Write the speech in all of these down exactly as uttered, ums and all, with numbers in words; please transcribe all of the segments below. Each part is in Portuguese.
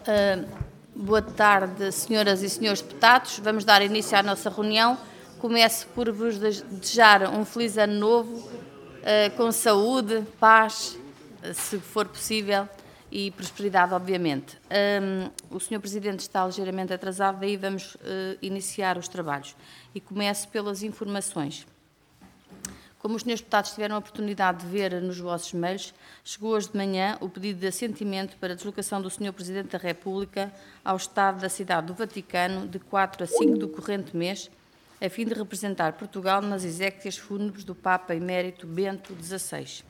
Uh, boa tarde, senhoras e senhores deputados. Vamos dar início à nossa reunião. Começo por vos desejar um feliz ano novo, uh, com saúde, paz, uh, se for possível, e prosperidade, obviamente. Um, o senhor Presidente está ligeiramente atrasado, daí vamos uh, iniciar os trabalhos. E começo pelas informações. Como os senhores deputados tiveram a oportunidade de ver nos vossos mails, chegou hoje de manhã o pedido de assentimento para a deslocação do senhor Presidente da República ao Estado da Cidade do Vaticano de quatro a cinco do corrente mês, a fim de representar Portugal nas exéquias fúnebres do Papa Emérito Bento dezasseis.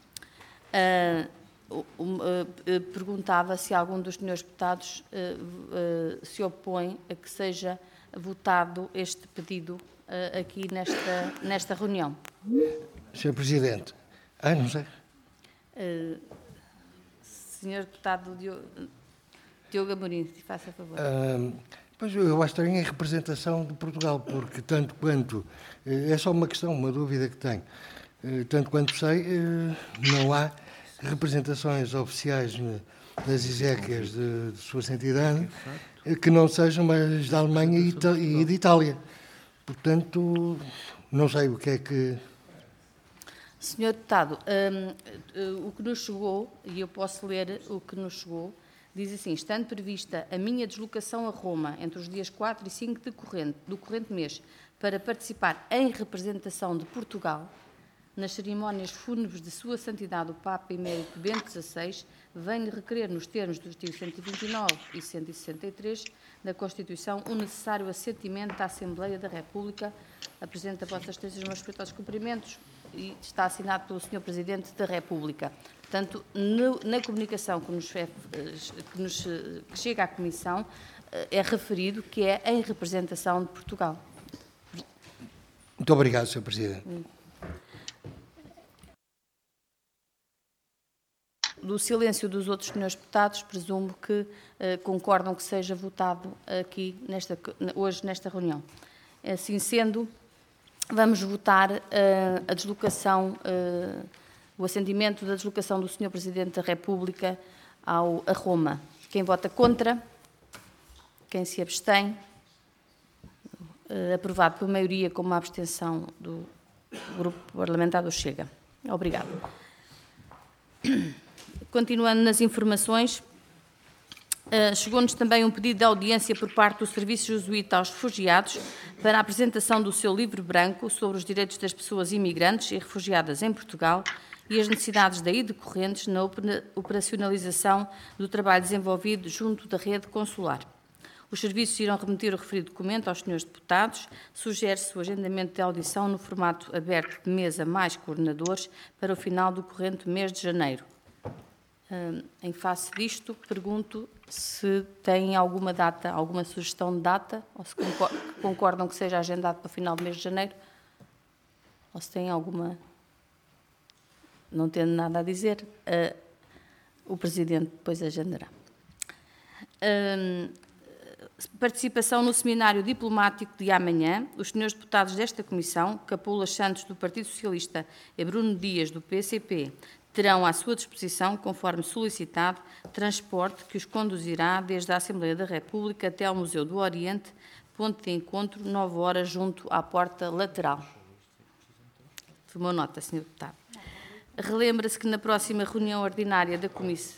Uh, uh, uh, perguntava se algum dos senhores deputados uh, uh, se opõe a que seja votado este pedido uh, aqui nesta, nesta reunião. senhor Presidente. Ah, não sei. Uh, senhor Deputado Diogo, Diogo Amorim, se faça favor. Uh, pois eu acho que em representação de Portugal, porque tanto quanto... É só uma questão, uma dúvida que tenho. Tanto quanto sei, não há representações oficiais das exéquias de, de Sua Santidade que não sejam as da Alemanha e de Itália. Portanto, não sei o que é que... senhor Deputado, um, o que nos chegou, e eu posso ler o que nos chegou, diz assim: estando prevista a minha deslocação a Roma entre os dias quatro e cinco de corrente, do corrente mês para participar em representação de Portugal nas cerimónias fúnebres de Sua Santidade o Papa Emérito Bento dezasseis, venho requerer nos termos dos artigos cento e vinte e nove e cento e sessenta e três da Constituição o necessário assentimento da Assembleia da República. Apresento a Vossa Excelência os meus respeitosos cumprimentos e está assinado pelo senhor Presidente da República. Portanto, no, na comunicação que, nos, que, nos, que chega à Comissão, é referido que é em representação de Portugal. Muito obrigado, senhor Presidente. Do silêncio dos outros senhores deputados, presumo que uh, concordam que seja votado aqui, nesta, hoje, nesta reunião. Assim sendo, vamos votar uh, a deslocação, uh, o assentimento da deslocação do senhor Presidente da República ao, a Roma. Quem vota contra? Quem se abstém? Uh, aprovado por maioria com uma abstenção do Grupo Parlamentar do Chega. Obrigado. Continuando nas informações, uh, chegou-nos também um pedido de audiência por parte do Serviço Jesuíta aos Refugiados para a apresentação do seu livro branco sobre os direitos das pessoas imigrantes e refugiadas em Portugal e as necessidades daí decorrentes na operacionalização do trabalho desenvolvido junto da rede consular. Os serviços irão remeter o referido documento aos senhores deputados. Sugere-se o agendamento de audição no formato aberto de mesa mais coordenadores para o final do corrente mês de janeiro. Em face disto, pergunto se têm alguma data, alguma sugestão de data, ou se concordam que seja agendado para o final do mês de janeiro, ou se têm alguma... Não tendo nada a dizer, uh, o Presidente depois agendará. Uh, participação no seminário diplomático de amanhã. Os senhores deputados desta Comissão, Capolas Santos, do Partido Socialista, e Bruno Dias, do P C P, terão à sua disposição, conforme solicitado, transporte que os conduzirá desde a Assembleia da República até ao Museu do Oriente, ponto de encontro, nove horas, junto à porta lateral. Tomou nota, senhor Deputado. Relembra-se que na próxima reunião ordinária da Comissão...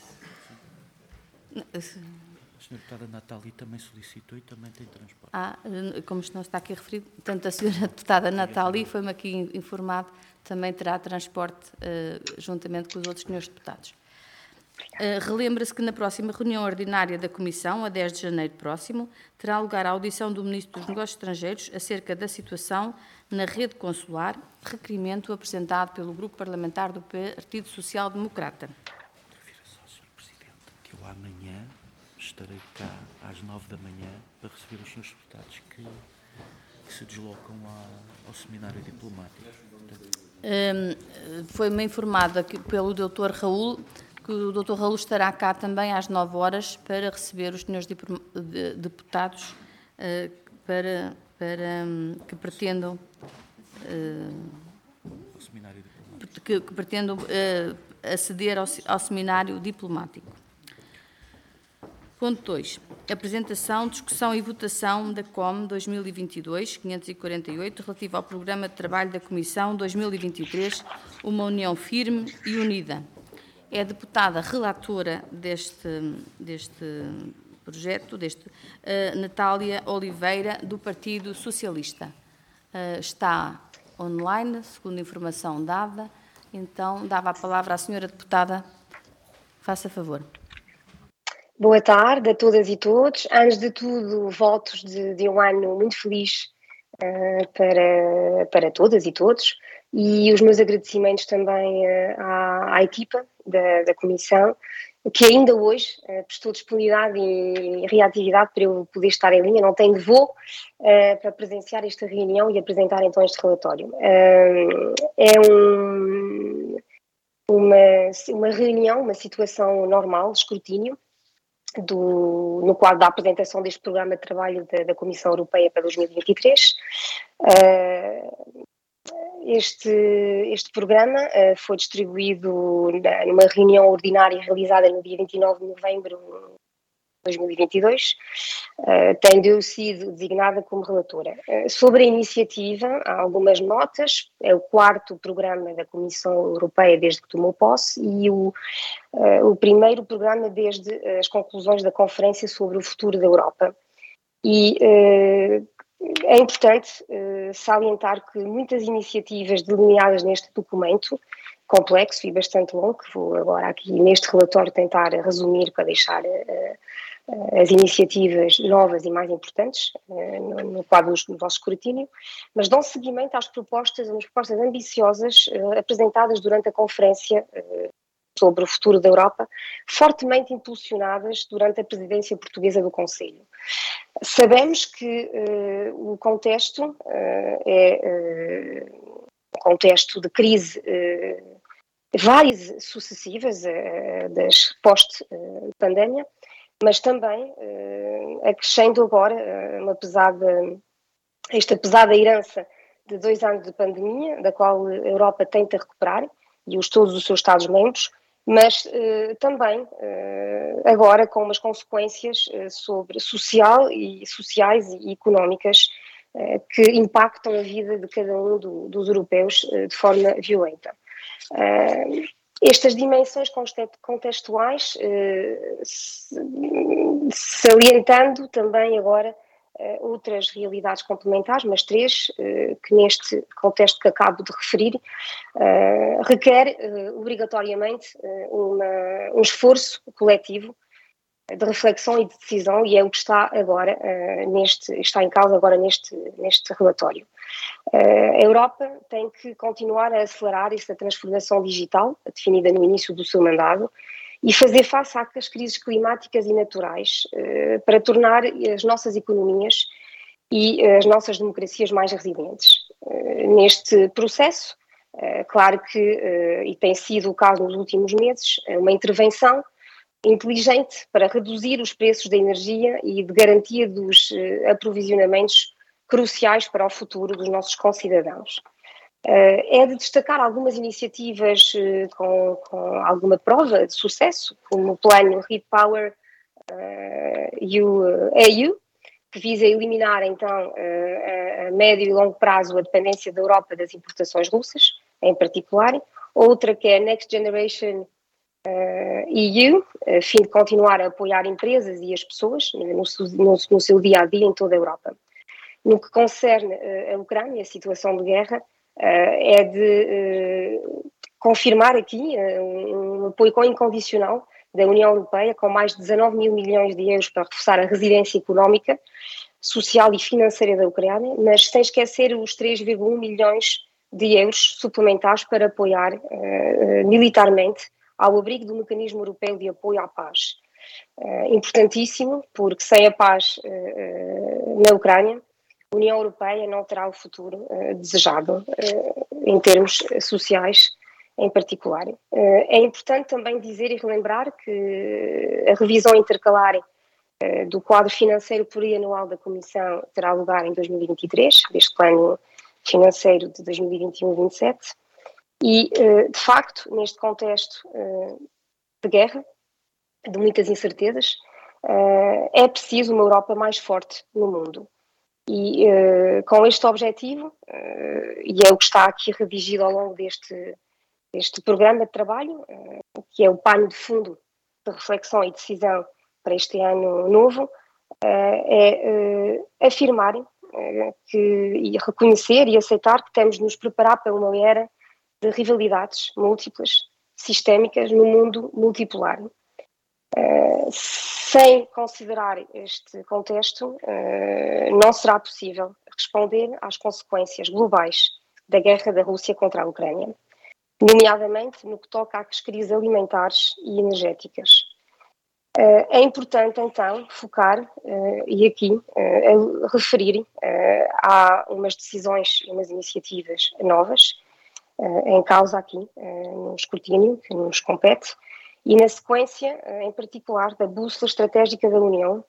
A senhora Deputada Nathalie também solicitou e também tem transporte. Ah, como não está aqui referido, tanto a senhora Deputada Nathalie, foi-me aqui informado, também terá transporte uh, juntamente com os outros senhores deputados. Uh, Relembra-se que na próxima reunião ordinária da Comissão, a dez de janeiro próximo, terá lugar a audição do Ministro dos Negócios Estrangeiros acerca da situação na rede consular, requerimento apresentado pelo Grupo Parlamentar do Partido Social Democrata. Refira só, senhor Presidente, que eu amanhã estarei cá às nove da manhã para receber os senhores deputados que, que se deslocam a, ao seminário diplomático. Portanto, Um, foi-me informado aqui pelo doutor Raul que o doutor Raul estará cá também às nove horas para receber os senhores deputados uh, para, para um, que pretendam uh, ao seminário diplomático. Que, que pretendam uh, aceder ao, ao seminário diplomático. Ponto dois. Apresentação, discussão e votação da C O M dois mil e vinte e dois, quinhentos e quarenta e oito, relativo ao Programa de Trabalho da Comissão dois mil e vinte e três, Uma União Firme e Unida. É a deputada relatora deste, deste projeto, deste, uh, Natália Oliveira, do Partido Socialista. Uh, está online, segundo a informação dada. Então, dava a palavra à senhora deputada. Faça favor. Boa tarde a todas e todos. Antes de tudo, votos de, de um ano muito feliz uh, para, para todas e todos, e os meus agradecimentos também uh, à, à equipa da, da Comissão, que ainda hoje uh, prestou disponibilidade e reatividade para eu poder estar em linha. Não tenho voo uh, para presenciar esta reunião e apresentar então este relatório. Uh, é um, uma, uma reunião, uma situação normal de escrutínio, Do, no quadro da apresentação deste programa de trabalho da, da Comissão Europeia para dois mil e vinte e três. Uh, este, este programa uh, foi distribuído na, numa reunião ordinária realizada no dia vinte e nove de novembro de dois mil e vinte e dois, uh, tendo eu sido designada como relatora. Uh, sobre a iniciativa, há algumas notas. É o quarto programa da Comissão Europeia desde que tomou posse e o, uh, o primeiro programa desde as conclusões da Conferência sobre o Futuro da Europa. E uh, é importante uh, salientar que muitas iniciativas delineadas neste documento, complexo e bastante longo, que vou agora aqui neste relatório tentar resumir para deixar uh, as iniciativas novas e mais importantes uh, no, no quadro do nosso escrutínio, mas dão seguimento às propostas, às propostas ambiciosas uh, apresentadas durante a Conferência uh, sobre o Futuro da Europa, fortemente impulsionadas durante a presidência portuguesa do Conselho. Sabemos que uh, o contexto uh, é uh, um contexto de crise uh, várias sucessivas uh, das pós-pandemia, mas também uh, acrescendo agora uh, uma pesada, esta pesada herança de dois anos de pandemia, da qual a Europa tenta recuperar, e os, todos os seus Estados-membros, mas uh, também uh, agora com umas consequências uh, sobre social e, sociais e económicas uh, que impactam a vida de cada um do, dos europeus uh, de forma violenta. Uh, Estas dimensões contextuais, eh, salientando também agora eh, outras realidades complementares, mas três, eh, que neste contexto que acabo de referir, eh, requer eh, obrigatoriamente eh, uma, um esforço coletivo de reflexão e de decisão, e é o que está agora uh, neste, está em causa agora neste, neste relatório. Uh, a Europa tem que continuar a acelerar esta transformação digital, definida no início do seu mandato, e fazer face às crises climáticas e naturais uh, para tornar as nossas economias e as nossas democracias mais resilientes. Uh, neste processo, uh, claro que, uh, e tem sido o caso nos últimos meses, uma intervenção inteligente para reduzir os preços da energia e de garantia dos uh, aprovisionamentos cruciais para o futuro dos nossos concidadãos. Uh, é de destacar algumas iniciativas uh, com, com alguma prova de sucesso, como o plano REPower uh, E U, que visa eliminar então uh, a médio e longo prazo a dependência da Europa das importações russas, em particular. Outra que é a Next Generation Uh, E U, a fim de continuar a apoiar empresas e as pessoas no, no, no seu dia-a-dia em toda a Europa. No que concerne uh, a Ucrânia, a situação de guerra, uh, é de uh, confirmar aqui uh, um, um apoio incondicional da União Europeia, com mais de dezanove mil milhões de euros para reforçar a resiliência económica, social e financeira da Ucrânia, mas sem esquecer os três vírgula um milhões de euros suplementares para apoiar uh, militarmente ao abrigo do Mecanismo Europeu de Apoio à Paz. Uh, importantíssimo, porque sem a paz uh, na Ucrânia, a União Europeia não terá o futuro uh, desejado, uh, em termos sociais em particular. Uh, é importante também dizer e relembrar que a revisão intercalar uh, do quadro financeiro plurianual da Comissão terá lugar em dois mil e vinte e três, deste plano financeiro de dois mil e vinte e um a dois mil e vinte e sete, e, de facto, neste contexto de guerra, de muitas incertezas, uh, é preciso uma Europa mais forte no mundo. E uh, com este objetivo, uh, e é o que está aqui redigido ao longo deste, deste programa de trabalho, uh, que é o pano de fundo de reflexão e decisão para este ano novo, uh, é uh, afirmar uh, que, e reconhecer e aceitar que temos de nos preparar para uma era de rivalidades múltiplas, sistémicas, no mundo multipolar. Uh, sem considerar este contexto, uh, não será possível responder às consequências globais da guerra da Rússia contra a Ucrânia, nomeadamente no que toca às crises alimentares e energéticas. Uh, é importante, então, focar, uh, e aqui, uh, referir uh, a umas decisões, umas iniciativas novas, uh, em causa aqui, uh, no escrutínio que nos compete, e na sequência, em particular, da Bússola Estratégica da União,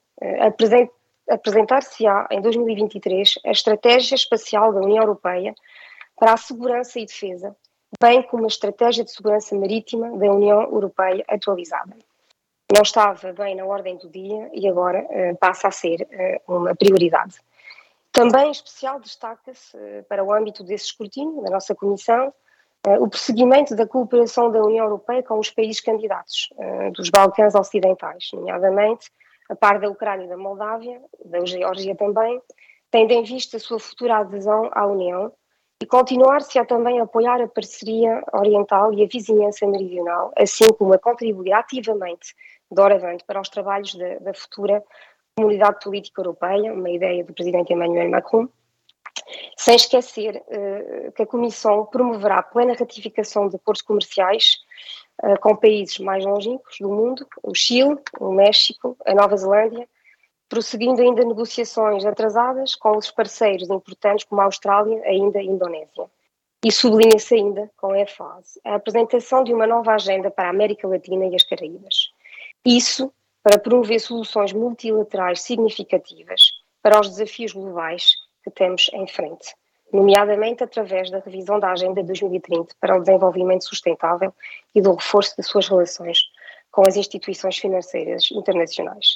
apresentar-se-á em dois mil e vinte e três a Estratégia Espacial da União Europeia para a Segurança e Defesa, bem como a Estratégia de Segurança Marítima da União Europeia atualizada. Não estava bem na ordem do dia e agora uh, passa a ser uh, uma prioridade. Também, em especial, destaca-se uh, para o âmbito desse escrutínio, da nossa Comissão, Uh, o prosseguimento da cooperação da União Europeia com os países candidatos uh, dos Balcãs Ocidentais, nomeadamente a par da Ucrânia e da Moldávia, da Geórgia também, tendo em vista a sua futura adesão à União e continuar-se a também apoiar a parceria oriental e a vizinhança meridional, assim como a contribuir ativamente, doravante, para os trabalhos da, da futura Comunidade Política Europeia, uma ideia do presidente Emmanuel Macron, sem esquecer uh, que a Comissão promoverá a plena ratificação de acordos comerciais uh, com países mais longínquos do mundo, o Chile, o México, a Nova Zelândia, prosseguindo ainda negociações atrasadas com os parceiros importantes como a Austrália, ainda a Indonésia. E sublinha-se ainda, com ênfase, a apresentação de uma nova agenda para a América Latina e as Caraíbas. Isso para promover soluções multilaterais significativas para os desafios globais que temos em frente, nomeadamente através da revisão da Agenda dois mil e trinta para o desenvolvimento sustentável e do reforço das suas relações com as instituições financeiras internacionais.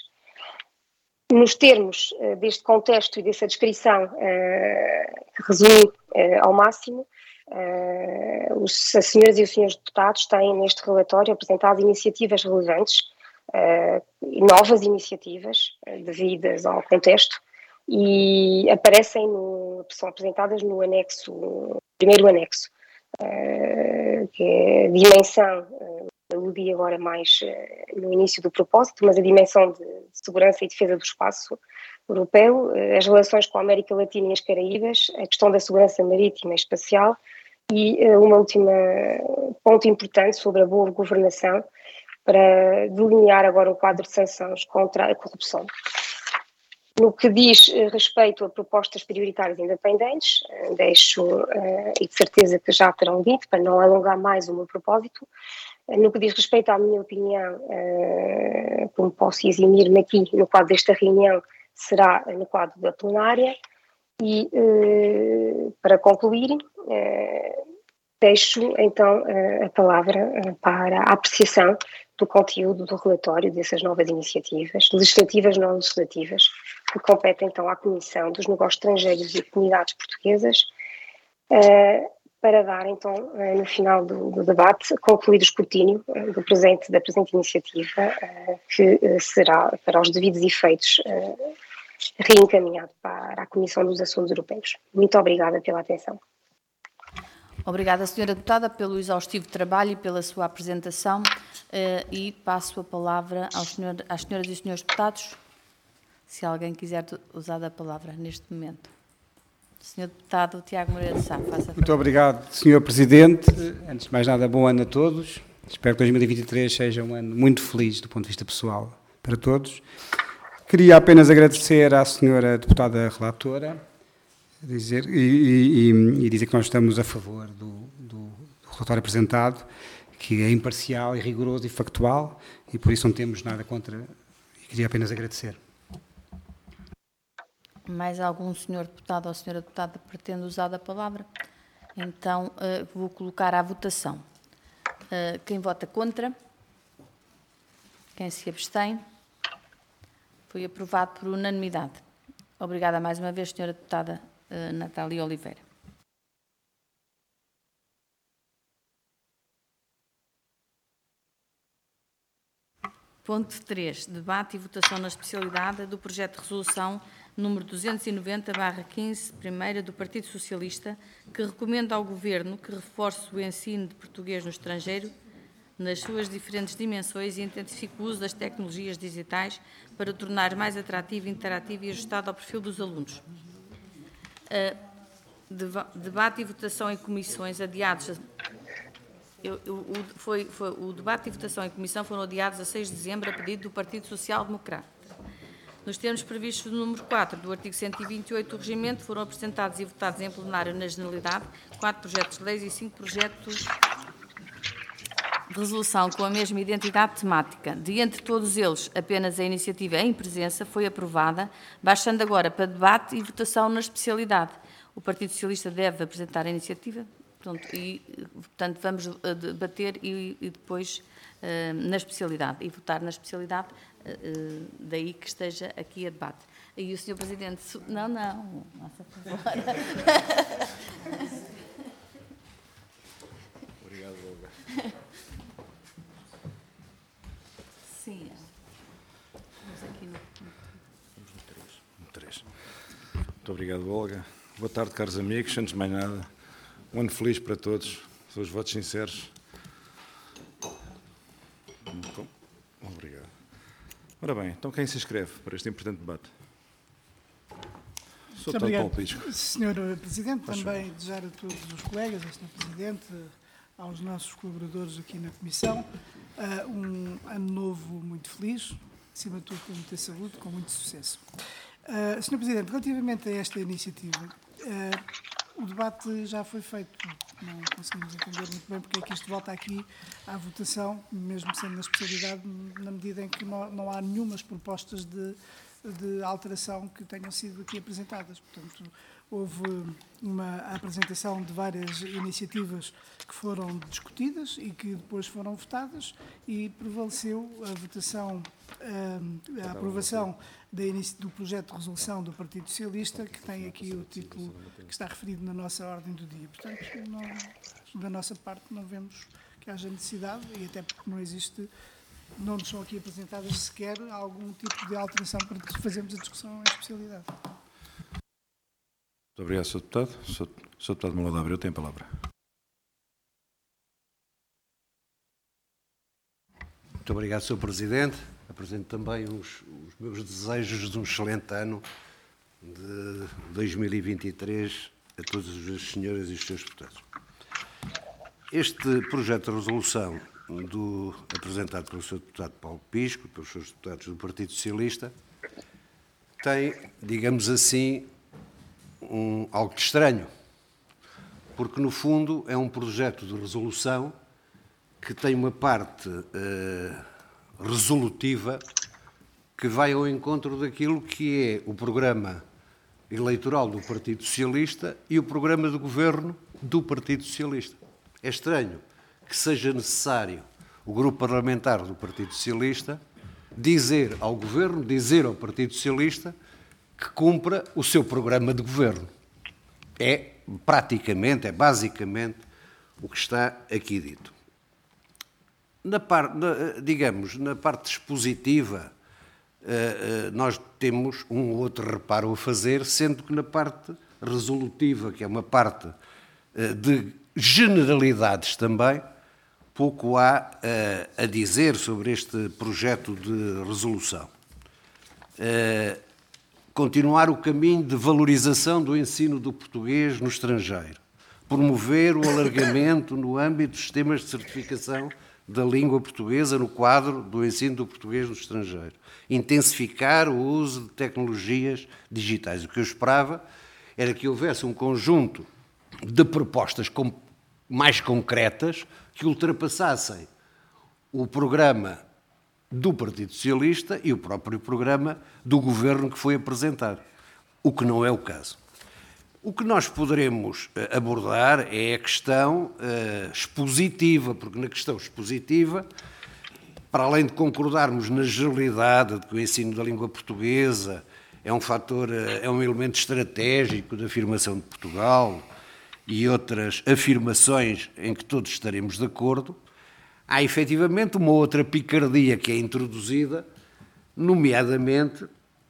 Nos termos uh, deste contexto e dessa descrição uh, que resumi uh, ao máximo, uh, os, as senhoras e os senhores deputados têm neste relatório apresentado iniciativas relevantes, uh, novas iniciativas uh, devidas ao contexto, e aparecem, no, são apresentadas no anexo, no primeiro anexo, uh, que é a dimensão, uh, aludi agora mais uh, no início do propósito, mas a dimensão de segurança e defesa do espaço europeu, uh, as relações com a América Latina e as Caraíbas, a questão da segurança marítima e espacial e uh, uma última ponto importante sobre a boa governação para delinear agora um quadro de sanções contra a corrupção. No que diz respeito a propostas prioritárias independentes, deixo, e de certeza que já terão dito, para não alongar mais o meu propósito, no que diz respeito à minha opinião, como posso eximir-me aqui no quadro desta reunião, será no quadro da plenária, e para concluir, deixo então a palavra para a apreciação do conteúdo do relatório dessas novas iniciativas, legislativas e não legislativas, que competem então à Comissão dos Negócios Estrangeiros e Comunidades Portuguesas, uh, para dar então, uh, no final do, do debate, concluir o escrutínio uh, do presente, da presente iniciativa, uh, que uh, será, para os devidos efeitos, uh, reencaminhado para a Comissão dos Assuntos Europeus. Muito obrigada pela atenção. Obrigada, senhora Deputada, pelo exaustivo trabalho e pela sua apresentação, e passo a palavra aos senhor, às senhoras e senhores deputados, se alguém quiser usar a palavra neste momento. senhor Deputado Tiago Moreira de Sá, faça a favor. Muito obrigado, senhor Presidente. Antes de mais nada, bom ano a todos. Espero que dois mil e vinte e três seja um ano muito feliz do ponto de vista pessoal para todos. Queria apenas agradecer à senhora Deputada Relatora dizer, e, e, e dizer que nós estamos a favor do, do, do relatório apresentado, que é imparcial e rigoroso e factual, e por isso não temos nada contra, e queria apenas agradecer. Mais algum senhor deputado ou senhora deputada pretende usar a palavra? Então, uh, vou colocar à votação. Uh, quem vota contra? Quem se abstém? Foi aprovado por unanimidade. Obrigada mais uma vez, senhora deputada uh, Natália Oliveira. Ponto três. Debate e votação na especialidade do projeto de resolução número duzentos e noventa barra quinze, primeira do Partido Socialista, que recomenda ao Governo que reforce o ensino de português no estrangeiro nas suas diferentes dimensões e intensifique o uso das tecnologias digitais para tornar mais atrativo, interativo e ajustado ao perfil dos alunos. Uh, deba debate e votação em comissões adiados... A, eu, eu, o, foi, foi, o debate e votação em comissão foram adiados a seis de dezembro a pedido do Partido Social Democrata. Nos termos previstos no número quatro do artigo cento e vinte e oito do Regimento, foram apresentados e votados em plenário na Generalidade quatro projetos de leis e cinco projetos de resolução com a mesma identidade temática. De entre todos eles, apenas a iniciativa em presença foi aprovada, baixando agora para debate e votação na especialidade. O Partido Socialista deve apresentar a iniciativa, pronto, e, portanto, vamos debater e, e depois uh, na especialidade, e votar na especialidade, uh, daí que esteja aqui a debate. E o senhor Presidente... Não, não, nossa, por favor. Obrigado, Olga. Sim. Vamos aqui no... Vamos no três. No três. Muito obrigado, Olga. Boa tarde, caros amigos. Antes de mais nada, um ano feliz para todos. Seus votos sinceros. Então, obrigado. Ora bem, então quem se inscreve para este importante debate? Muito obrigado, senhor Presidente. Também desejar a todos os colegas, ao senhor Presidente, aos nossos colaboradores aqui na Comissão, um ano novo muito feliz, acima de tudo com muita saúde, com muito sucesso. senhor Presidente, relativamente a esta iniciativa, o debate já foi feito, não conseguimos entender muito bem porque é que isto volta aqui à votação, mesmo sendo na especialidade, na medida em que não, não há nenhumas propostas de, de alteração que tenham sido aqui apresentadas. Portanto, houve uma apresentação de várias iniciativas que foram discutidas e que depois foram votadas e prevaleceu a votação, a aprovação do projeto de resolução do Partido Socialista, que tem aqui o título que está referido na nossa ordem do dia. Portanto, não, da nossa parte, não vemos que haja necessidade, e até porque não existe, não nos são aqui apresentadas sequer algum tipo de alteração para fazermos a discussão em especialidade. Muito obrigado, senhor Deputado. senhor Deputado Malado Abreu tem a palavra. Muito obrigado, senhor Presidente. Apresento também os, os meus desejos de um excelente ano de dois mil e vinte e três a todas as senhoras e os senhores deputados. Este projeto de resolução do, apresentado pelo senhor Deputado Paulo Pisco e pelos senhores deputados do Partido Socialista tem, digamos assim, um, algo de estranho, porque, no fundo, é um projeto de resolução que tem uma parte uh, resolutiva que vai ao encontro daquilo que é o programa eleitoral do Partido Socialista e o programa de governo do Partido Socialista. É estranho que seja necessário o grupo parlamentar do Partido Socialista dizer ao governo, dizer ao Partido Socialista que cumpra o seu programa de governo. É praticamente, é basicamente o que está aqui dito. Na parte, na, digamos, na parte expositiva, nós temos um ou outro reparo a fazer, sendo que na parte resolutiva, que é uma parte de generalidades também, pouco há a dizer sobre este projeto de resolução. Continuar o caminho de valorização do ensino do português no estrangeiro. Promover o alargamento no âmbito dos sistemas de certificação da língua portuguesa no quadro do ensino do português no estrangeiro. Intensificar o uso de tecnologias digitais. O que eu esperava era que houvesse um conjunto de propostas com, mais concretas que ultrapassassem o programa do Partido Socialista e o próprio programa do Governo que foi apresentado, o que não é o caso. O que nós poderemos abordar é a questão uh, expositiva, porque na questão expositiva para além de concordarmos na generalidade de que o ensino da língua portuguesa é um fator, é um elemento estratégico da afirmação de Portugal e outras afirmações em que todos estaremos de acordo, há efetivamente uma outra picardia que é introduzida, nomeadamente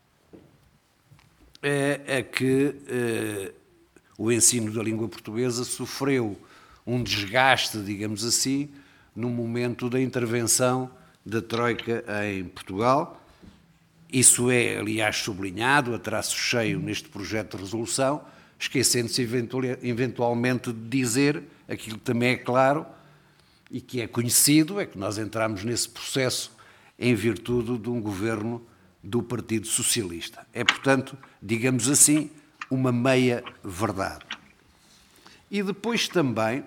é, é que é, o ensino da língua portuguesa sofreu um desgaste, digamos assim, no momento da intervenção da Troika em Portugal. Isso é, aliás, sublinhado a traço cheio neste projeto de resolução, esquecendo-se eventualmente de dizer aquilo que também é claro e que é conhecido, é que nós entramos nesse processo em virtude de um governo do Partido Socialista. É, portanto, digamos assim, uma meia-verdade. E depois também,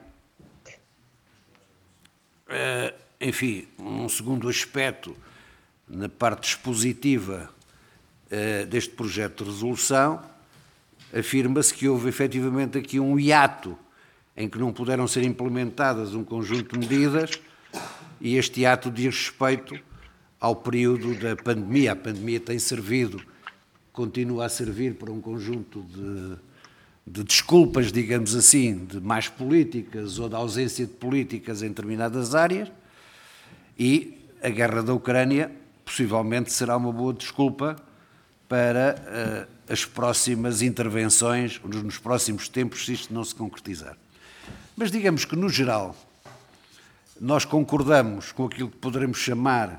enfim, um segundo aspecto, na parte expositiva deste projeto de resolução, afirma-se que houve efetivamente aqui um hiato em que não puderam ser implementadas um conjunto de medidas e este hiato diz respeito ao período da pandemia. A pandemia tem servido, continua a servir para um conjunto de, de desculpas, digamos assim, de más políticas ou de ausência de políticas em determinadas áreas, e a guerra da Ucrânia possivelmente será uma boa desculpa para uh, as próximas intervenções, nos próximos tempos, se isto não se concretizar. Mas digamos que, no geral, nós concordamos com aquilo que poderemos chamar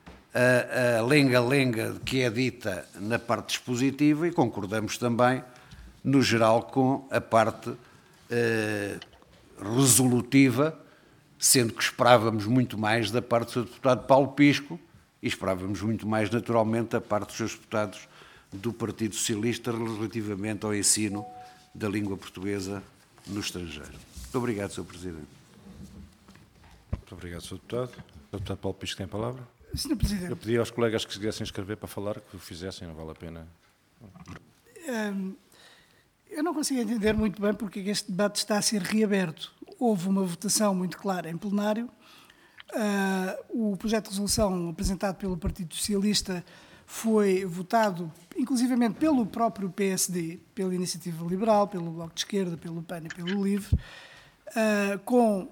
a lenga-lenga que é dita na parte dispositiva e concordamos também, no geral, com a parte eh, resolutiva, sendo que esperávamos muito mais da parte do seu deputado Paulo Pisco e esperávamos muito mais, naturalmente, da parte dos seus deputados do Partido Socialista relativamente ao ensino da língua portuguesa no estrangeiro. Muito obrigado, senhor Presidente. Muito obrigado, senhor Deputado. O deputado Paulo Pisco tem a palavra. senhor Presidente. Eu pedi aos colegas que se quisessem inscrever para falar, que o fizessem, não vale a pena. Um, eu não consigo entender muito bem porque este debate está a ser reaberto. Houve uma votação muito clara em plenário. Uh, o projeto de resolução apresentado pelo Partido Socialista foi votado, inclusivamente, pelo próprio P S D, pela Iniciativa Liberal, pelo Bloco de Esquerda, pelo P A N e pelo LIVRE, uh, com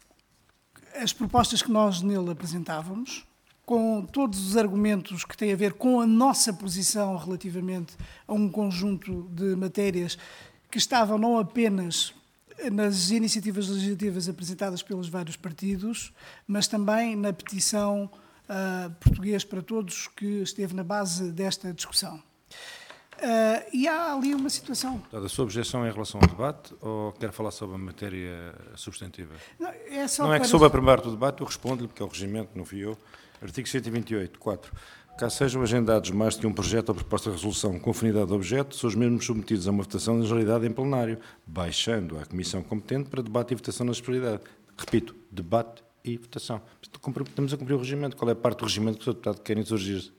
as propostas que nós nele apresentávamos, com todos os argumentos que têm a ver com a nossa posição relativamente a um conjunto de matérias que estavam não apenas nas iniciativas legislativas apresentadas pelos vários partidos, mas também na petição uh, Português para Todos, que esteve na base desta discussão. Uh, e há ali uma situação... A sua objeção é em relação ao debate ou quer falar sobre a matéria substantiva? Não, é, só não é para... que sobre a primeira parte do debate eu respondo-lhe, porque é o regimento, não fui eu. Artigo cento e vinte e oito, quatro. Caso sejam agendados mais de um projeto ou proposta de resolução com afinidade de objeto, são os mesmos submetidos a uma votação na generalidade em plenário, baixando à Comissão competente para debate e votação na generalidade. Repito, debate e votação. Estamos a cumprir o regimento. Qual é a parte do regimento que o senhor deputado quer insurgir-se?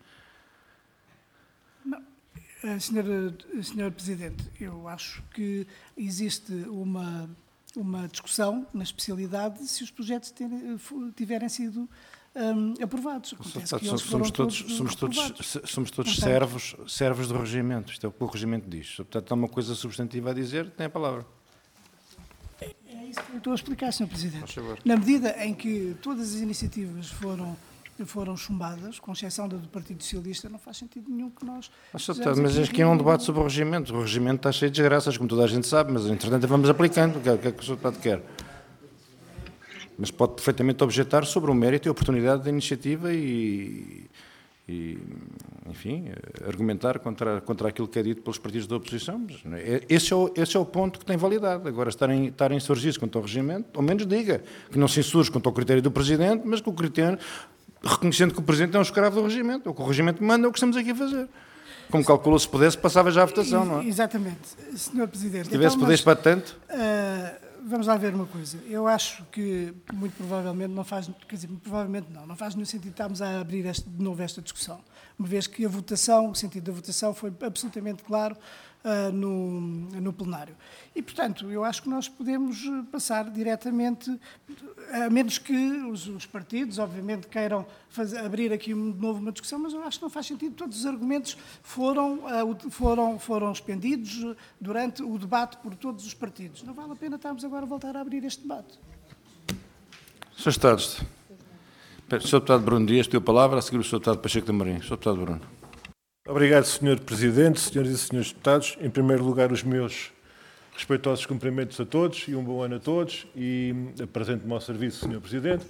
Senhor, senhor Presidente, eu acho que existe uma, uma discussão na especialidade se os projetos terem, tiverem sido um, aprovados. Acontece que eles somos todos, todos somos todos, somos todos Portanto, servos, servos do regimento. Isto é o que o regimento diz. Portanto, há uma coisa substantiva a dizer, tem a palavra. É isso que eu estou a explicar, senhor Presidente. Na medida em que todas as iniciativas foram... foram chumbadas, com exceção da do Partido Socialista, não faz sentido nenhum que nós... Mas, mas aqui é um debate sobre o regimento. O regimento está cheio de desgraças, como toda a gente sabe, mas, entretanto, vamos aplicando. O que é que o senhor deputado quer? Mas pode perfeitamente objetar sobre o mérito e a oportunidade da iniciativa e, e enfim, argumentar contra, contra aquilo que é dito pelos partidos da oposição. Mas esse, é o, esse é o ponto que tem validade. Agora, estarem, estarem a insurgir-se contra o regimento, ao menos diga que não se insurge contra o critério do Presidente, mas que o critério... reconhecendo que o Presidente é um escravo do regimento. O que o regimento manda é o que estamos aqui a fazer. Como calculou, se pudesse, passava já a votação, não é? Exatamente. senhor Presidente. Se tivesse então, poderes para tanto... Uh, vamos lá ver uma coisa. Eu acho que, muito provavelmente, não faz... Quer dizer, muito provavelmente não. Não faz nenhum sentido estarmos a abrir este, de novo esta discussão. Uma vez que a votação, o sentido da votação foi absolutamente claro uh, no, no plenário. E, portanto, eu acho que nós podemos passar diretamente, a menos que os, os partidos, obviamente, queiram fazer, abrir aqui de novo uma discussão, mas eu acho que não faz sentido. Todos os argumentos foram, uh, foram, foram expendidos durante o debate por todos os partidos. Não vale a pena estarmos agora a voltar a abrir este debate. senhores Deputados, senhor Deputado Bruno Dias, tem a palavra, a seguir o senhor Deputado Pacheco de Amorim. senhor Deputado Bruno. Obrigado, senhor Presidente, senhoras e senhores deputados. Em primeiro lugar, os meus respeitosos cumprimentos a todos e um bom ano a todos e apresento-me ao serviço, senhor Presidente.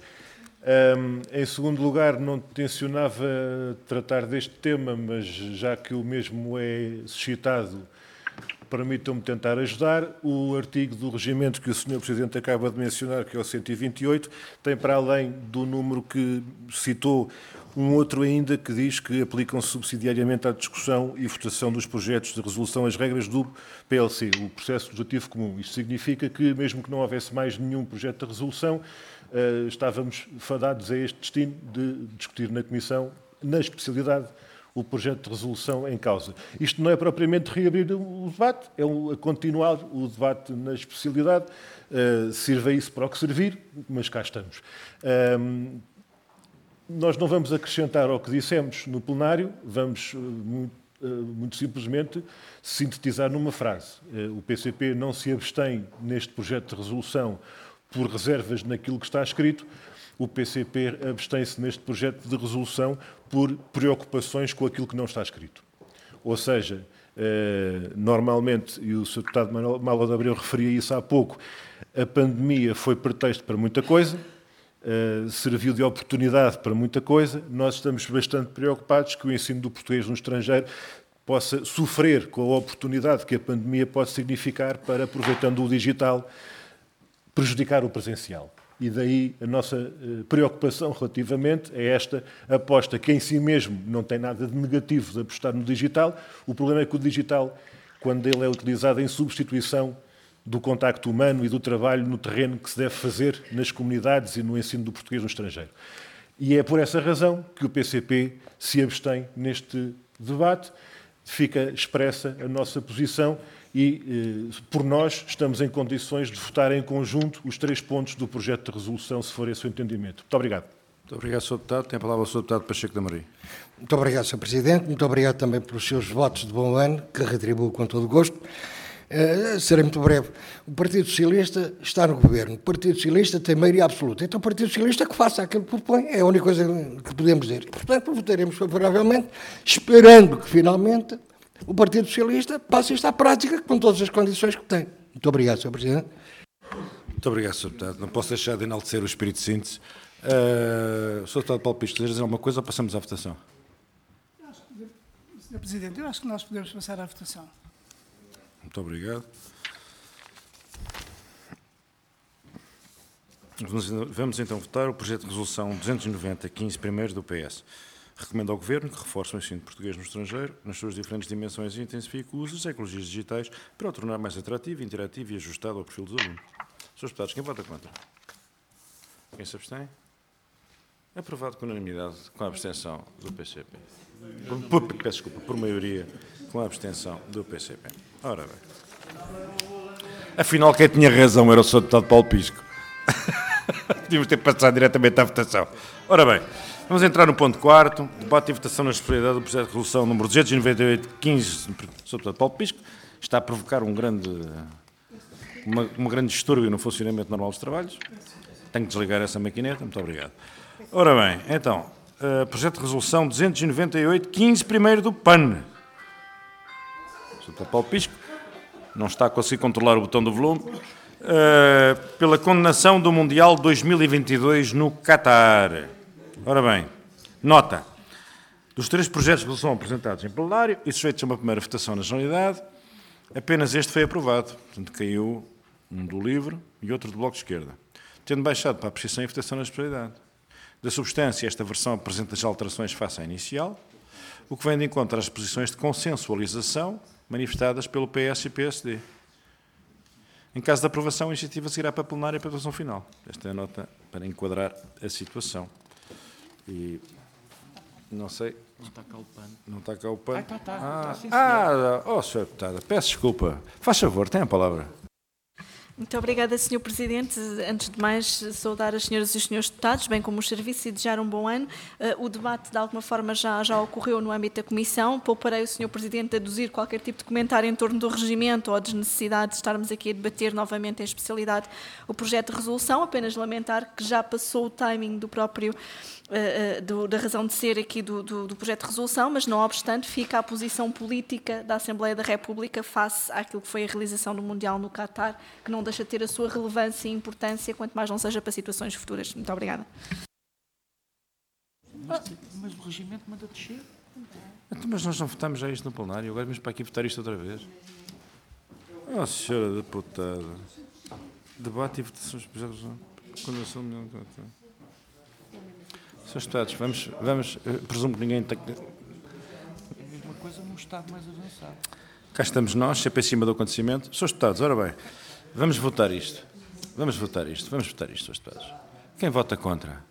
Um, em segundo lugar, não tencionava tratar deste tema, mas já que o mesmo é suscitado, permitam-me tentar ajudar. O artigo do regimento que o senhor Presidente acaba de mencionar, que é o cento e vinte e oito, tem, para além do número que citou, um outro ainda que diz que aplicam subsidiariamente à discussão e votação dos projetos de resolução as regras do P L C, o processo legislativo comum. Isto significa que, mesmo que não houvesse mais nenhum projeto de resolução, uh, estávamos fadados a este destino de discutir na Comissão, na especialidade, o projeto de resolução em causa. Isto não é propriamente reabrir o debate, é um, a continuar o debate na especialidade, uh, sirva isso para o que servir, mas cá estamos. Um, Nós não vamos acrescentar ao que dissemos no plenário, vamos muito, muito simplesmente sintetizar numa frase. O P C P não se abstém neste projeto de resolução por reservas naquilo que está escrito, o P C P abstém-se neste projeto de resolução por preocupações com aquilo que não está escrito. Ou seja, normalmente, e o senhor Deputado Mala de Abreu referia isso há pouco, a pandemia foi pretexto para muita coisa, Uh, serviu de oportunidade para muita coisa. Nós estamos bastante preocupados que o ensino do português no estrangeiro possa sofrer com a oportunidade que a pandemia pode significar para, aproveitando o digital, prejudicar o presencial. E daí a nossa uh, preocupação relativamente a esta aposta, que em si mesmo não tem nada de negativo de apostar no digital. O problema é que o digital, quando ele é utilizado em substituição do contacto humano e do trabalho no terreno que se deve fazer nas comunidades e no ensino do português no estrangeiro. E é por essa razão que o P C P se abstém neste debate, fica expressa a nossa posição e, eh, por nós, estamos em condições de votar em conjunto os três pontos do projeto de resolução, se for esse o entendimento. Muito obrigado. Muito obrigado, senhor Deputado. Tem a palavra o senhor Deputado Pacheco de Amorim. Muito obrigado, senhor Presidente. Muito obrigado também pelos seus votos de bom ano, que retribuo com todo o gosto. Uh, serei muito breve. O Partido Socialista está no governo. O Partido Socialista tem maioria absoluta. Então o Partido Socialista que faça aquilo que propõe. É a única coisa que podemos dizer. E, portanto, votaremos favoravelmente, esperando que, finalmente, o Partido Socialista passe isto à prática com todas as condições que tem. Muito obrigado, senhor Presidente. Muito obrigado, senhor Deputado. Não posso deixar de enaltecer o espírito de síntese. Uh, senhor Deputado Paulo Pisco, deseja dizer alguma coisa ou passamos à votação? senhor Presidente, eu acho que nós podemos passar à votação. Muito obrigado. Vamos, vamos então votar o projeto de resolução duzentos e noventa, quinze primeiro do P S. Recomenda ao Governo que reforce o ensino de português no estrangeiro, nas suas diferentes dimensões e intensifique o uso das tecnologias digitais para o tornar mais atrativo, interativo e ajustado ao perfil dos alunos. senhores Deputados, quem vota contra? Quem se abstém? Aprovado com unanimidade, com a abstenção do P C P. Por, por, peço desculpa, por maioria, com a abstenção do P C P. Ora bem. Afinal, quem tinha razão era o senhor Deputado Paulo Pisco. Tínhamos ter passado diretamente à votação. Ora bem, vamos entrar no ponto quarto, debate e votação na especialidade do projeto de resolução número duzentos e noventa e oito, quinze, do senhor Deputado Paulo Pisco. Está a provocar um grande, uma, uma grande distúrbio no funcionamento normal dos trabalhos. Tenho que desligar essa maquineta. Muito obrigado. Ora bem, então, uh, projeto de resolução duzentos e noventa e oito, quinze primeiro do P A N. O senhor Deputado Paulo Pisco não está a conseguir controlar o botão do volume. Uh, pela condenação do Mundial dois mil e vinte e dois no Qatar. Ora bem, nota. Dos três projetos de resolução apresentados em plenário e sujeitos a uma primeira votação na Generalidade, apenas este foi aprovado. Portanto, caiu um do LIVRE e outro do Bloco de Esquerda, tendo baixado para a apreciação e votação na especialidade. Da substância, esta versão apresenta as alterações face à inicial, o que vem de encontro às posições de consensualização manifestadas pelo P S e P S D. Em caso de aprovação, a iniciativa seguirá para a plenária e para a votação final. Esta é a nota para enquadrar a situação. E não sei Não está cá o PAN. Não está cá o PAN? Ah, está, está. Ah, está, sim, ah, oh, senhor deputado, peço desculpa. Faz favor, tem a palavra. Muito obrigada, senhor Presidente. Antes de mais, saudar as senhoras e os senhores deputados, bem como os serviços, e desejar um bom ano. Uh, o debate, de alguma forma, já, já ocorreu no âmbito da Comissão. Pouparei o senhor Presidente deduzir qualquer tipo de comentário em torno do regimento ou a desnecessidade de estarmos aqui a debater novamente em especialidade o projeto de resolução. Apenas lamentar que já passou o timing do próprio, uh, uh, do, da razão de ser aqui do, do, do projeto de resolução, mas, não obstante, fica a posição política da Assembleia da República face àquilo que foi a realização do Mundial no Qatar, que não deixa de ter a sua relevância e importância, quanto mais não seja para situações futuras. Muito obrigada. Mas, mas o regimento manda descer. Então, mas nós não votámos já isto no plenário, agora vamos para aqui votar isto outra vez. Oh, senhora deputada. Debate e votações de condenação de... Senhores deputados, vamos, vamos, presumo que ninguém tem... É a mesma coisa num estado mais avançado. Cá estamos nós, sempre em cima do acontecimento. Senhores deputados, ora bem, vamos votar isto. Vamos votar isto, vamos votar isto, senhores deputados. Quem vota contra?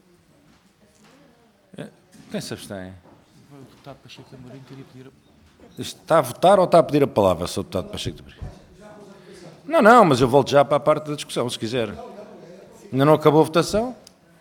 Quem se abstém? O deputado Pacheco de Amorim queria pedir... Está a votar ou está a pedir a palavra, senhor deputado Pacheco de Amorim? Não, não, mas eu volto já para a parte da discussão, se quiser. Ainda não acabou a votação?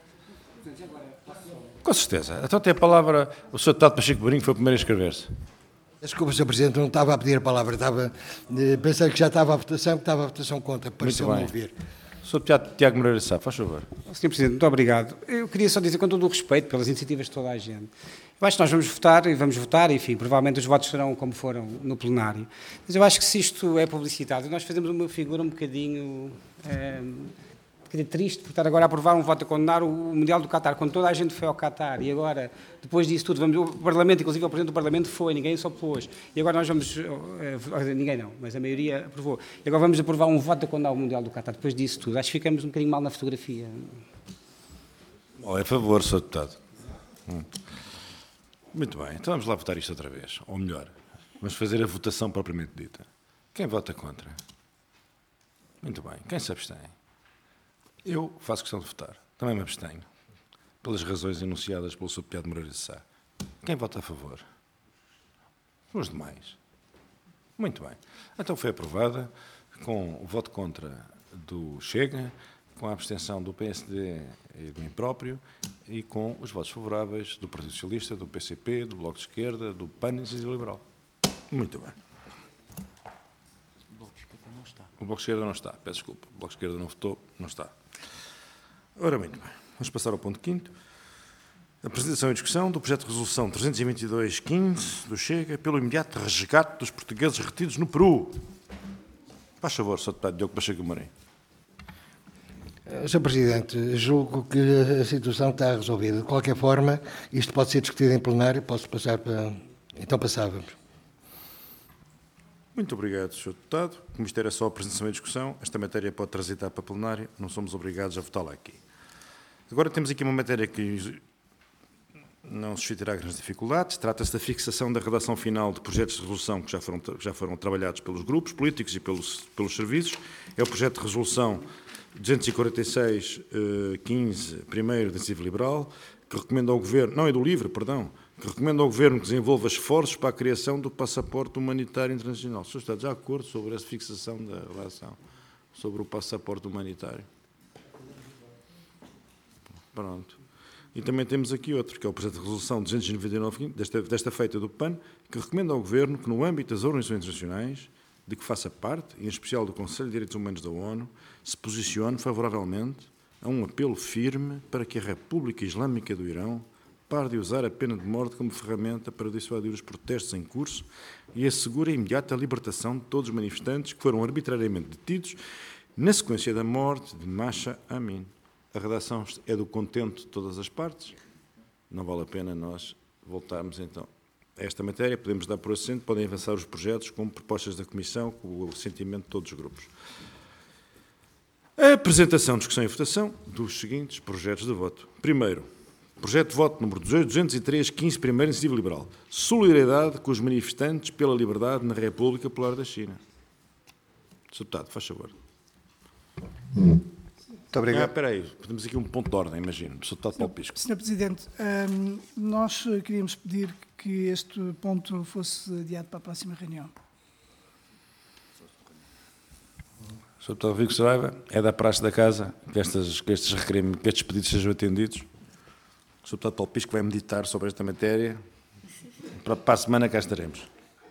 Com certeza. Então tem a palavra o senhor deputado Pacheco de Amorim, que foi o primeiro a inscrever-se. Desculpa, senhor Presidente, não estava a pedir a palavra, estava, pensei que já estava a votação, que estava a votação contra, pareceu-me ouvir. senhor deputado Tiago Moreira Sá, faz favor. senhor Presidente, muito obrigado. Eu queria só dizer, com todo o respeito pelas iniciativas de toda a gente, eu acho que nós vamos votar, e vamos votar, enfim, provavelmente os votos serão como foram no plenário, mas eu acho que se isto é publicitado, nós fazemos uma figura um bocadinho... É, um bocadinho triste por estar agora a aprovar um voto a condenar o Mundial do Qatar, quando toda a gente foi ao Qatar e agora, depois disso tudo, vamos, o Parlamento, inclusive o Presidente do Parlamento foi, ninguém só pôs, e agora nós vamos, ninguém não, mas a maioria aprovou, e agora vamos aprovar um voto a condenar o Mundial do Qatar, depois disso tudo, acho que ficamos um bocadinho mal na fotografia. Oh, é a favor, senhor deputado. Hum. Muito bem, então vamos lá votar isto outra vez, ou melhor, vamos fazer a votação propriamente dita. Quem vota contra? Muito bem, quem se abstém? Eu faço questão de votar. Também me abstenho, pelas razões enunciadas pelo senhor Tiago Moreira Sá. Quem vota a favor? Os demais. Muito bem. Então foi aprovada, com o voto contra do Chega, com a abstenção do P S D e de mim próprio, e com os votos favoráveis do Partido Socialista, do P C P, do Bloco de Esquerda, do P A N e do Liberal. Muito bem. O Bloco de Esquerda não está. O Bloco de Esquerda não está. Peço desculpa. O Bloco de Esquerda não votou, não está. Ora, muito bem, vamos passar ao ponto quinto. Apresentação e discussão do projeto de resolução trezentos e vinte e dois barra quinze do Chega pelo imediato resgate dos portugueses retidos no Peru. Faz favor, senhor deputado Diogo Pacheco de Amorim. senhor Presidente, julgo que a situação está resolvida. De qualquer forma, isto pode ser discutido em plenário, posso passar para... Então passávamos. Muito obrigado, senhor Deputado. Como isto era só a apresentação e discussão, esta matéria pode transitar para plenário, não somos obrigados a votá-la aqui. Agora temos aqui uma matéria que não suscitará grandes dificuldades. Trata-se da fixação da redação final de projetos de resolução que já foram, já foram trabalhados pelos grupos políticos e pelos, pelos serviços. É o projeto de resolução duzentos e quarenta e seis barra quinze, primeiro da Iniciativa Liberal, que recomenda ao Governo, não é do LIVRE, perdão, que recomenda ao Governo que desenvolva esforços para a criação do passaporte humanitário internacional. O senhor está de acordo sobre essa fixação da redação, sobre o passaporte humanitário? Pronto. E também temos aqui outro, que é o projeto de resolução duzentos e noventa e nove, desta, desta feita do P A N, que recomenda ao Governo que, no âmbito das organizações internacionais, de que faça parte, em especial do Conselho de Direitos Humanos da ONU, se posicione favoravelmente a um apelo firme para que a República Islâmica do Irão pare de usar a pena de morte como ferramenta para dissuadir os protestos em curso e assegure a imediata libertação de todos os manifestantes que foram arbitrariamente detidos na sequência da morte de Mahsa Amini. A redação é do contento de todas as partes. Não vale a pena nós voltarmos, então, a esta matéria. Podemos dar por assento, podem avançar os projetos como propostas da Comissão, com o assentimento de todos os grupos. A apresentação, discussão e votação dos seguintes projetos de voto. Primeiro, projeto de voto número duzentos e três barra quinze, primeira Iniciativa Liberal. Solidariedade com os manifestantes pela liberdade na República Popular da China. senhor Deputado, faz favor. Muito obrigado. Ah, espera aí, temos aqui um ponto de ordem, imagino. senhor Deputado Paulo Pisco. senhor Presidente, hum, nós queríamos pedir que este ponto fosse adiado para a próxima reunião. senhor Deputado Rodrigo Saraiva, é da praxe da Casa que, estas, que, estes, que estes pedidos sejam atendidos. O senhor Deputado Paulo Pisco vai meditar sobre esta matéria. Para, para a semana cá estaremos.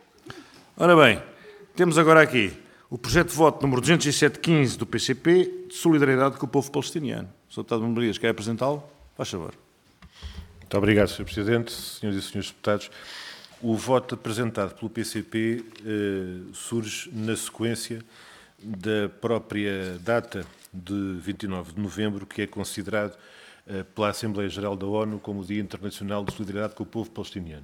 Ora bem, temos agora aqui o projeto de voto número duzentos e sete quinze do P C P, de solidariedade com o povo palestiniano. O senhor Deputado Memorias quer apresentá-lo? Faz favor. Muito obrigado, senhor Presidente, senhoras e senhores deputados. O voto apresentado pelo P C P eh, surge na sequência da própria data de vinte e nove de novembro, que é considerado eh, pela Assembleia Geral da ONU como o Dia Internacional de Solidariedade com o povo palestiniano.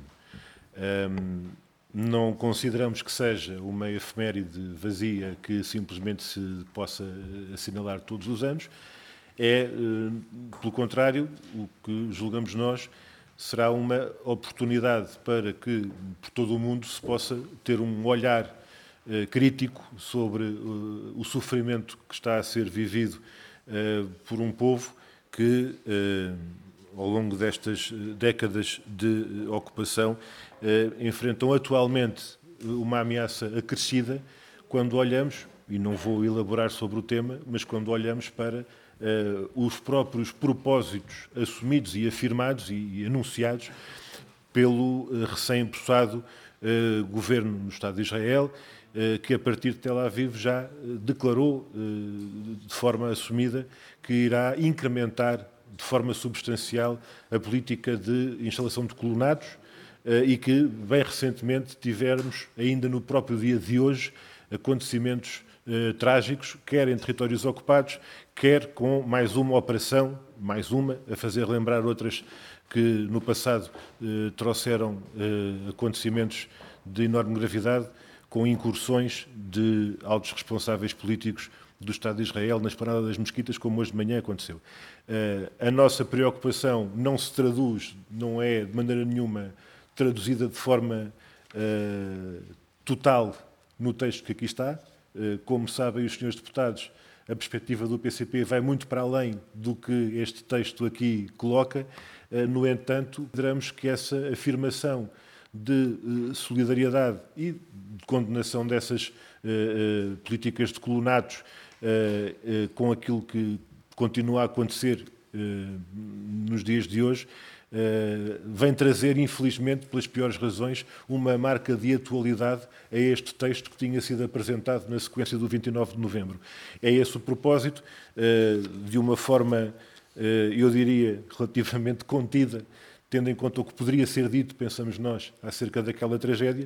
Um, não consideramos que seja uma efeméride vazia que simplesmente se possa assinalar todos os anos. É, pelo contrário, o que julgamos nós será uma oportunidade para que, por todo o mundo, se possa ter um olhar crítico sobre o sofrimento que está a ser vivido por um povo que, ao longo destas décadas de ocupação, enfrentam atualmente uma ameaça acrescida quando olhamos, e não vou elaborar sobre o tema, mas quando olhamos para uh, os próprios propósitos assumidos e afirmados e, e anunciados pelo uh, recém-empossado uh, governo no Estado de Israel, uh, que a partir de Tel Aviv já uh, declarou uh, de forma assumida que irá incrementar de forma substancial a política de instalação de colonatos uh, e que, bem recentemente, tivemos, ainda no próprio dia de hoje, acontecimentos uh, trágicos, quer em territórios ocupados, quer com mais uma operação, mais uma, a fazer lembrar outras que no passado uh, trouxeram uh, acontecimentos de enorme gravidade, com incursões de altos responsáveis políticos do Estado de Israel na Esplanada das Mesquitas, como hoje de manhã aconteceu. Uh, a nossa preocupação não se traduz, não é de maneira nenhuma traduzida de forma uh, total no texto que aqui está. Uh, como sabem os senhores deputados, a perspectiva do P C P vai muito para além do que este texto aqui coloca. Uh, no entanto, consideramos que essa afirmação de uh, solidariedade e de condenação dessas uh, uh, políticas de colonatos Uh, uh, com aquilo que continua a acontecer uh, nos dias de hoje, uh, vem trazer, infelizmente, pelas piores razões, uma marca de atualidade a este texto que tinha sido apresentado na sequência do vinte e nove de novembro. É esse o propósito, uh, de uma forma, uh, eu diria, relativamente contida, tendo em conta o que poderia ser dito, pensamos nós, acerca daquela tragédia,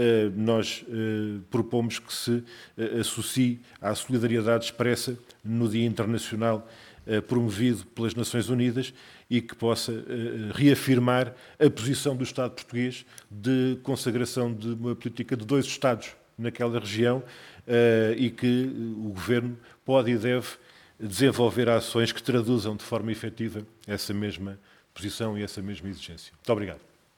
nós propomos que se associe à solidariedade expressa no Dia Internacional promovido pelas Nações Unidas e que possa reafirmar a posição do Estado português de consagração de uma política de dois Estados naquela região e que o Governo pode e deve desenvolver ações que traduzam de forma efetiva essa mesma posição e essa mesma exigência. Muito obrigado.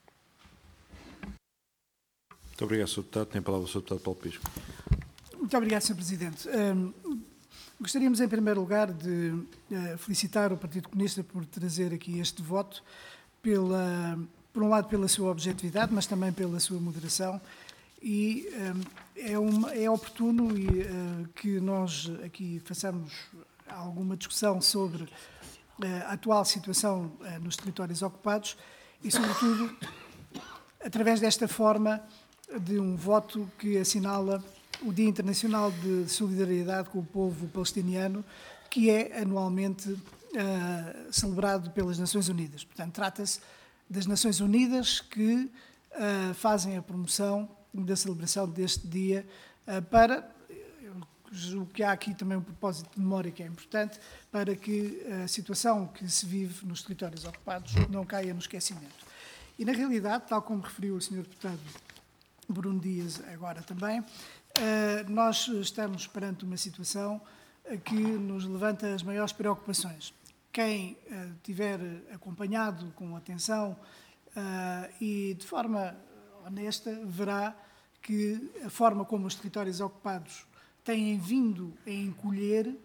Muito obrigado, senhor Deputado. Tem a palavra o senhor Deputado Paulo Pisco. Muito obrigado, senhor Presidente. Um, gostaríamos, em primeiro lugar, de uh, felicitar o Partido Comunista por trazer aqui este voto, pela, por um lado pela sua objetividade, mas também pela sua moderação. E um, é, uma, é oportuno e, uh, que nós aqui façamos alguma discussão sobre a atual situação nos territórios ocupados e, sobretudo, através desta forma de um voto que assinala o Dia Internacional de Solidariedade com o povo palestiniano, que é anualmente uh, celebrado pelas Nações Unidas. Portanto, trata-se das Nações Unidas que uh, fazem a promoção da celebração deste dia uh, para... o que há aqui também um propósito de memória que é importante para que a situação que se vive nos territórios ocupados não caia no esquecimento. E, na realidade, tal como referiu o senhor deputado Bruno Dias agora também, nós estamos perante uma situação que nos levanta as maiores preocupações. Quem tiver acompanhado com atenção e de forma honesta verá que a forma como os territórios ocupados têm vindo a encolher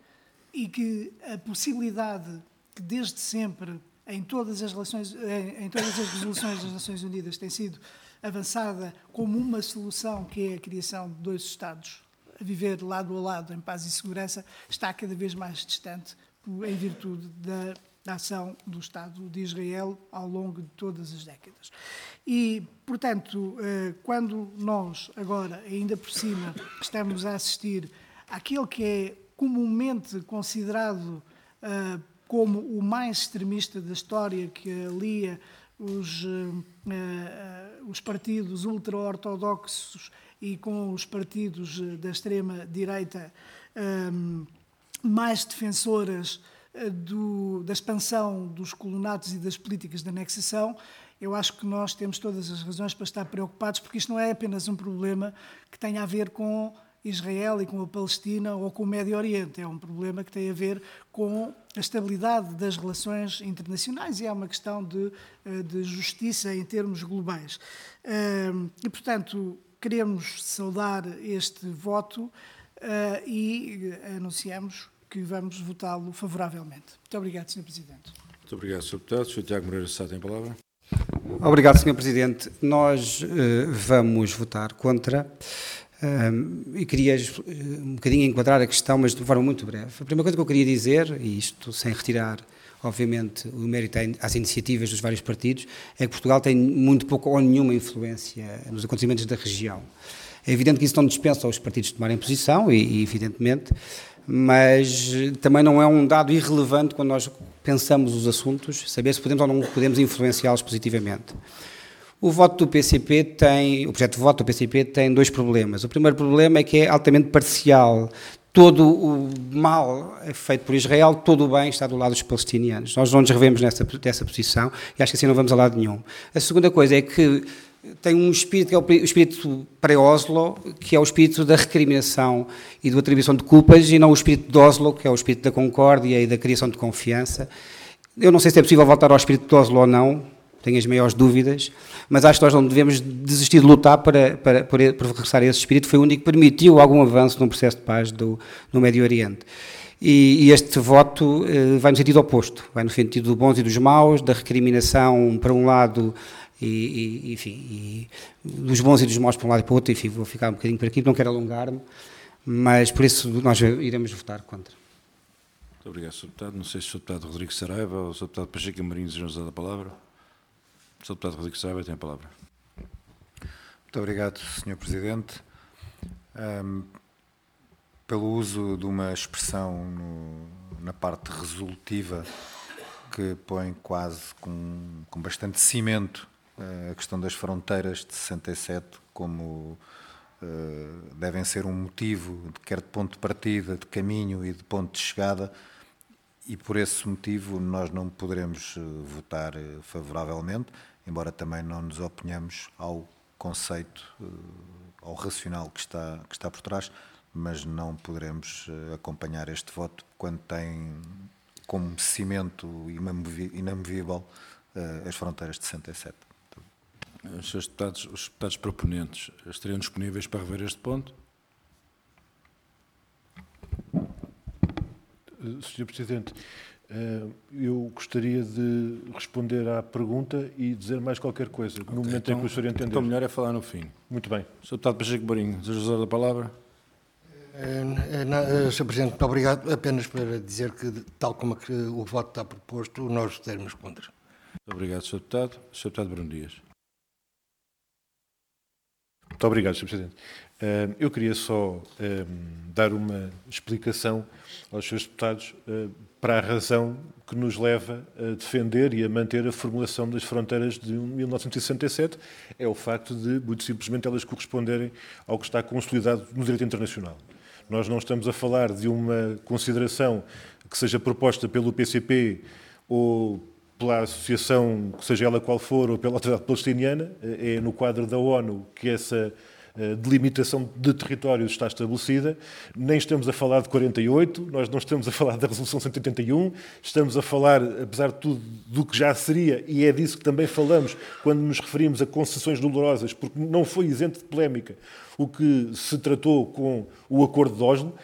e que a possibilidade que desde sempre em todas as relações, em, em todas as resoluções das Nações Unidas tem sido avançada como uma solução, que é a criação de dois Estados a viver lado a lado em paz e segurança, está cada vez mais distante em virtude da, da ação do Estado de Israel ao longo de todas as décadas. E, portanto, quando nós agora, ainda por cima, estamos a assistir àquele que é comumente considerado uh, como o mais extremista da história, que alia os, uh, uh, os partidos ultra-ortodoxos e com os partidos da extrema-direita um, mais defensoras do, da expansão dos colonatos e das políticas de anexação, eu acho que nós temos todas as razões para estar preocupados, porque isto não é apenas um problema que tenha a ver com Israel e com a Palestina ou com o Médio Oriente. É um problema que tem a ver com a estabilidade das relações internacionais e é uma questão de, de justiça em termos globais. E, portanto, queremos saudar este voto e anunciamos que vamos votá-lo favoravelmente. Muito obrigado, senhor Presidente. Muito obrigado, senhor Deputado. senhor Tiago Moreira Sá tem a palavra. Obrigado, senhor Presidente. Nós uh, vamos votar contra. Um, e queria um bocadinho enquadrar a questão, mas de forma muito breve. A primeira coisa que eu queria dizer, e isto sem retirar, obviamente, o mérito às iniciativas dos vários partidos, é que Portugal tem muito pouco ou nenhuma influência nos acontecimentos da região. É evidente que isso não dispensa aos partidos tomarem posição, e, e evidentemente, mas também não é um dado irrelevante quando nós pensamos os assuntos, saber se podemos ou não podemos influenciá-los positivamente. O voto do P C P tem, o projeto de voto do P C P tem dois problemas. O primeiro problema é que é altamente parcial. Todo o mal é feito por Israel, todo o bem está do lado dos palestinianos. Nós não nos revemos nessa, nessa posição e acho que assim não vamos a lado nenhum. A segunda coisa é que tem um espírito que é o espírito pré-Oslo, que é o espírito da recriminação e da atribuição de culpas, e não o espírito de Oslo, que é o espírito da concórdia e da criação de confiança. Eu não sei se é possível voltar ao espírito de Oslo ou não, tenho as maiores dúvidas, mas acho que nós não devemos desistir de lutar para, para, para, para regressar a esse espírito. Foi o único que permitiu algum avanço no processo de paz do, no Médio Oriente. E, e este voto eh, vai no sentido oposto, vai no sentido dos bons e dos maus, da recriminação para um lado e, e enfim, e dos bons e dos maus para um lado e para o outro. Enfim, vou ficar um bocadinho por aqui, não quero alongar-me, mas por isso nós iremos votar contra. Muito obrigado, senhor Deputado. Não sei se o senhor Deputado Rodrigo Saraiva ou o senhor Deputado Pacheco Marinho desejam usar a palavra. O senhor Deputado Rodrigo Saraiva tem a palavra. Muito obrigado, senhor Presidente. Um, pelo uso de uma expressão no, na parte resolutiva que põe quase com, com bastante cimento uh, a questão das fronteiras de sessenta e sete como uh, devem ser um motivo, de, quer de ponto de partida, de caminho e de ponto de chegada, e por esse motivo nós não poderemos uh, votar uh, favoravelmente, embora também não nos oponhamos ao conceito, ao racional que está, que está por trás, mas não poderemos acompanhar este voto quando tem como cimento inamovível as fronteiras de sessenta e sete. Os senhores deputados, os deputados proponentes estariam disponíveis para rever este ponto? senhor Presidente, eu gostaria de responder à pergunta e dizer mais qualquer coisa, no okay, momento então, em que o senhor entender. Então melhor é falar no fim. Muito bem. senhor Deputado Pacheco Marinho, deseja usar a palavra? senhor Presidente, muito obrigado. Apenas para dizer que, tal como o voto está proposto, nós votaremos contra. Muito obrigado, senhor Deputado. senhor Deputado Bruno Dias. Muito obrigado, senhor Presidente. Eu queria só dar uma explicação aos senhores deputados para a razão que nos leva a defender e a manter a formulação das fronteiras de mil novecentos e sessenta e sete. É o facto de, muito simplesmente, elas corresponderem ao que está consolidado no direito internacional. Nós não estamos a falar de uma consideração que seja proposta pelo P C P ou pela associação, seja ela qual for, ou pela autoridade palestiniana. É no quadro da ONU que essa delimitação de territórios está estabelecida. Nem estamos a falar de quarenta e oito, nós não estamos a falar da Resolução cento e oitenta e um, estamos a falar, apesar de tudo, do que já seria, e é disso que também falamos quando nos referimos a concessões dolorosas, porque não foi isento de polémica o que se tratou com o Acordo de Oslo.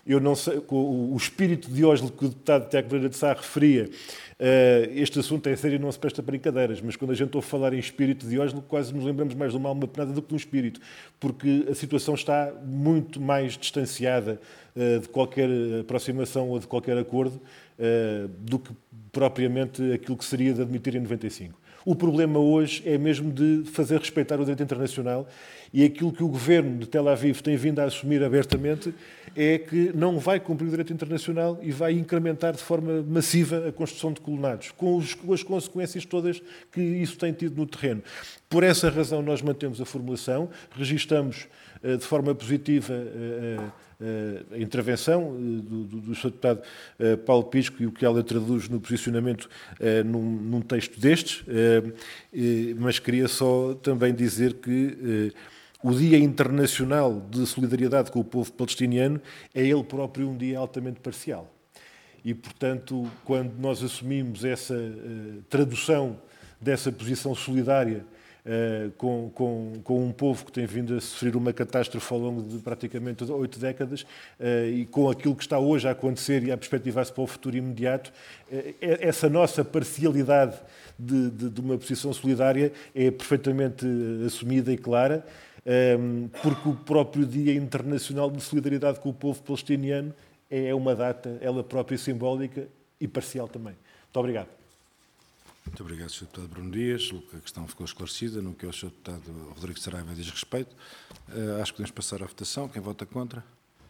eu não sei, com o espírito de Diógenes que o deputado Tiago Pereira de Sá referia, este assunto é sério e não se presta para brincadeiras, mas quando a gente ouve falar em espírito de Diógenes, quase nos lembramos mais de uma alma penada do que de um espírito, porque a situação está muito mais distanciada de qualquer aproximação ou de qualquer acordo do que propriamente aquilo que seria de admitir em noventa e cinco. O problema hoje é mesmo de fazer respeitar o direito internacional, e aquilo que o governo de Tel Aviv tem vindo a assumir abertamente é que não vai cumprir o direito internacional e vai incrementar de forma massiva a construção de colonados, com, os, com as consequências todas que isso tem tido no terreno. Por essa razão nós mantemos a formulação, registamos uh, de forma positiva uh, uh, a intervenção uh, do, do, do senhor Deputado uh, Paulo Pisco e o que ela traduz no posicionamento uh, num, num texto destes, uh, uh, mas queria só também dizer que uh, o Dia Internacional de Solidariedade com o povo palestiniano é ele próprio um dia altamente parcial. E, portanto, quando nós assumimos essa uh, tradução dessa posição solidária uh, com, com, com um povo que tem vindo a sofrer uma catástrofe ao longo de praticamente oito décadas uh, e com aquilo que está hoje a acontecer e a perspectivar-se para o futuro imediato, uh, essa nossa parcialidade de, de, de uma posição solidária é perfeitamente uh, assumida e clara, porque o próprio Dia Internacional de Solidariedade com o povo palestiniano é uma data, ela própria simbólica e parcial também. Muito obrigado. Muito obrigado, senhor Deputado Bruno Dias. A questão ficou esclarecida no que o senhor Deputado Rodrigo Saraiva diz respeito. Uh, acho que podemos passar à votação. Quem vota contra?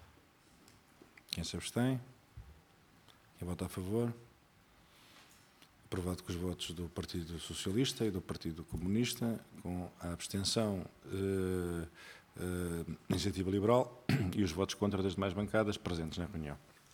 Quem se abstém? Quem vota a favor? Aprovado com os votos do Partido Socialista e do Partido Comunista, com a abstenção uh, uh, Iniciativa Liberal e os votos contra das demais bancadas presentes na reunião.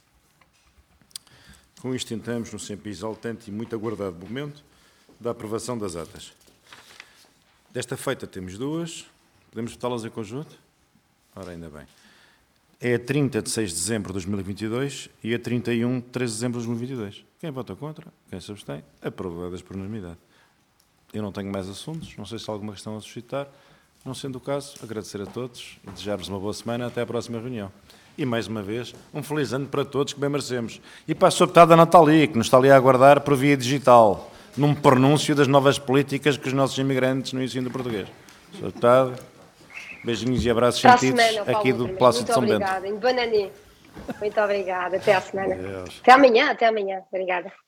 Com isto entramos no sempre exaltante e muito aguardado momento da aprovação das atas. Desta feita temos duas. Podemos votá-las em conjunto? Ora, ainda bem. É a trinta de seis de dezembro de dois mil e vinte e dois e a trinta e um de treze de dezembro de dois mil e vinte e dois. Quem vota contra? Quem se abstém? Aprovadas por unanimidade. Eu não tenho mais assuntos, não sei se há alguma questão a suscitar. Não sendo o caso, agradecer a todos e desejar-vos uma boa semana. Até à próxima reunião. E, mais uma vez, um feliz ano para todos que bem merecemos. E para a sua deputada Nathalie, que nos está ali a aguardar por via digital, num pronúncio das novas políticas que os nossos imigrantes no ensino do português. senhor Deputado, beijinhos e abraços para sentidos semana, aqui do Palácio de São Bento. Muito obrigada. Muito obrigada. Até à semana. Adeus. Até amanhã. Até amanhã. Obrigada.